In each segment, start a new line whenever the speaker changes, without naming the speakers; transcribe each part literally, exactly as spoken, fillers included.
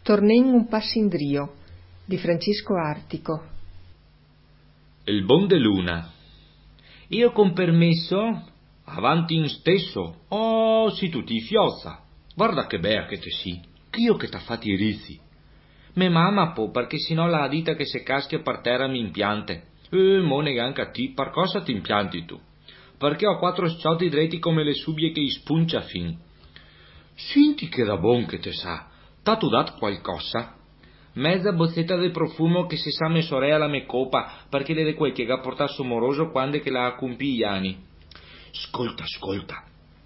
Tornen un passindrio di Francesco Artico.
Il bon de luna. Io con permesso, avanti in stesso, oh, si tu ti fiossa. Guarda che bea che te si, che io che t'ha fatti i rizzi. Me mamma po, perché sennò la dita che se caschia per terra mi impiante. Eh, mone anche a ti, per cosa ti impianti tu? Perché ho quattro sciotti dritti come le subbie che ispuncia fin. Senti che da bon che te sa, t'ha tu dat qualcosa? Mezza bozzetta del profumo che se sa me sorella me copa, perché le de quel che ga portato moroso quando che la accumpi gli anni. Ascolta, ascolta,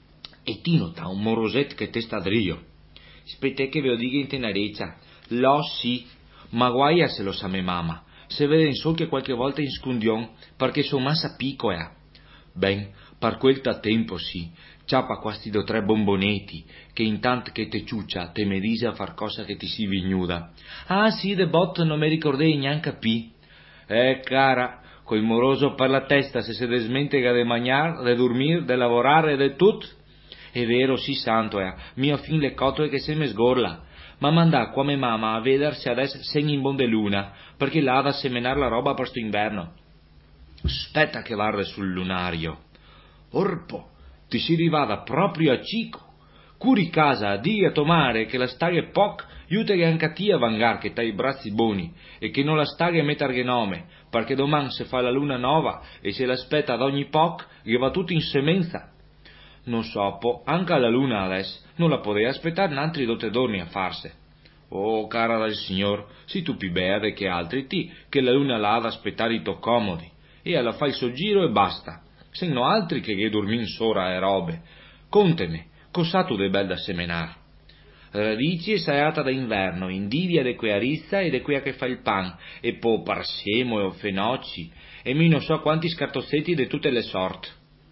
e ti nota un moroset che te sta drio. Aspetta che ve lo dica in tenerezza, lo sì, ma guaia se lo sa me mamma, se vede in sol che qualche volta in scundion, perché son massa piccola. Ben, per quel ta tempo sì, ciappa questi do tre bombonetti, che intanto che te ciuccia, te me dise a far cosa che ti si vignuda. Ah sì, de bot non mi ricordai neanche pi. Eh, cara, quel moroso per la testa se se desmentega de magnar, de dormir, de lavorare e de tut. È vero, sì santo, eh, mio fin le cotole che se me sgorla. Ma mandà qua me mamma a vedersi adesso segni in bonde luna, perché là da semenar la roba per sto inverno. Aspetta che guarda sul lunario. Orpo, ti si rivada proprio a cico. Curi casa, di a tomare che la staghe poc, aiuta che anche a ti a vangar che t'hai i bracci buoni, e che non la staghe mettere nome, perché doman se fa la luna nova, e se l'aspetta ad ogni poc, che va tutto in semenza. Non so, po, anche alla luna adesso, non la poteva aspettare n'altri dotte giorni a farse. Oh, cara del signor, si tu più beade che altri ti, che la luna l'ha ad aspettare i to comodi, e alla fa il suo giro e basta. Se no altri che che dormin sora e robe. Contene, cos'ha tu de bel da semenar? Radici e saiata da inverno, invidia de quea rizza e de quea che fa il pan, e po parsemo e fenocci, e mi non so quanti scartozzetti de tutte le sorte.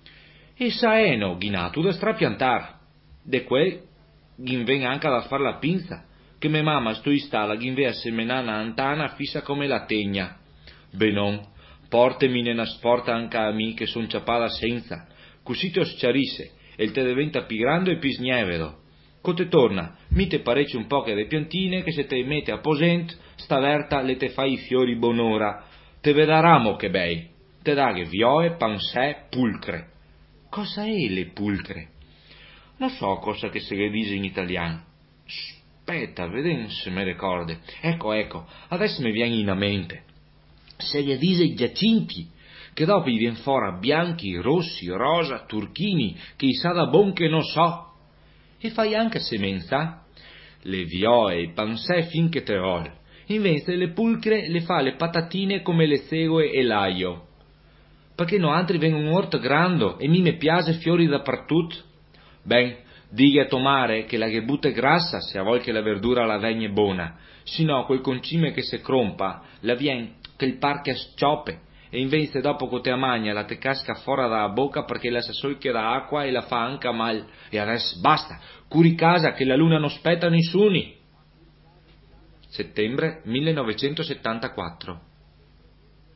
E saeno, ghinato da strapiantar, de quel ghin ven anche da far la pinza, che me mamma sto istala ghin ve a semenana antana fissa come la tegna. Benon, portemi nella sporta anche a mi che son ciapada senza, così te osciarisse, e il te diventa pi grande e pi snievedo. Cote torna, mi te parece un po' che le piantine che se te mette a posent, sta verta le te fai i fiori bonora, te vedaramo che bei, te daghe vioe, pansè, pulcre. Cosa è le pulcre? Non so cosa che se le dice in italiano. Aspetta, vediamo se mi ricordo. Ecco, ecco, adesso mi viene in mente. Se le dice giacinti, che dopo gli vien fuori bianchi, rossi, rosa, turchini, che i sa da bon che non so. E fai anche semenza? Le vioe e i pansè finché te vol. Invece le pulcre le fa le patatine come le segue e l'aglio. Perché no altri vengono un orto grande e mi me piace fiori dappertutto? Ben, dighi a tomare che la che butta è grassa se a vol che la verdura la vegne buona, sino quel concime che se crompa, la vien che il par che scioppe, e invece dopo che te amagna la te casca fuori dalla bocca perché la sa solche da acqua e la fa anche mal. E adesso basta, curi casa che la luna non spetta nessuni. Settembre millenovecentosettantaquattro.